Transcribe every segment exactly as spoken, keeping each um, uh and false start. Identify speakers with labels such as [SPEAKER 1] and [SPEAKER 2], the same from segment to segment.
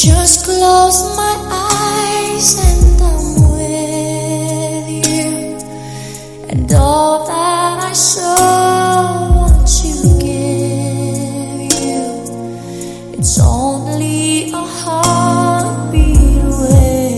[SPEAKER 1] Just close my eyes and I'm with you, and all that I so want to give you, it's only a heartbeat away.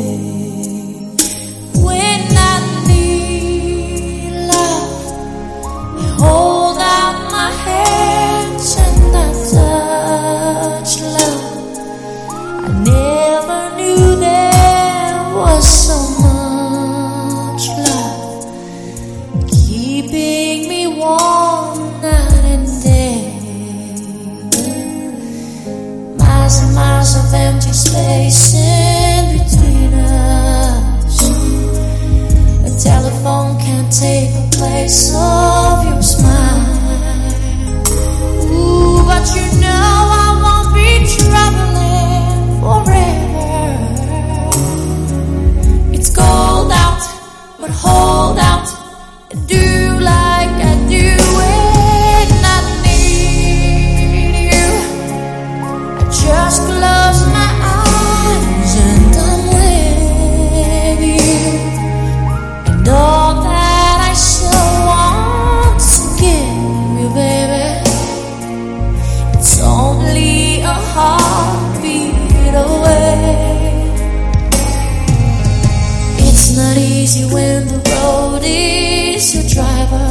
[SPEAKER 1] When I need love, I hold out my hands and I touch love. I never knew there was so much love keeping me warm night and day. Miles and miles of empty space in between us. A telephone can't take the place of your smile. Ooh, but you know I won't be traveling forever. It's cold out, but hold out and do like I do when I need you. I just close my eyes and I'm with you, and all that I so want to give you, baby, it's only a heartbeat away. It's not easy when the road is your driver.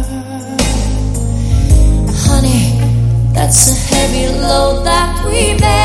[SPEAKER 1] Honey, that's a heavy load that we bear.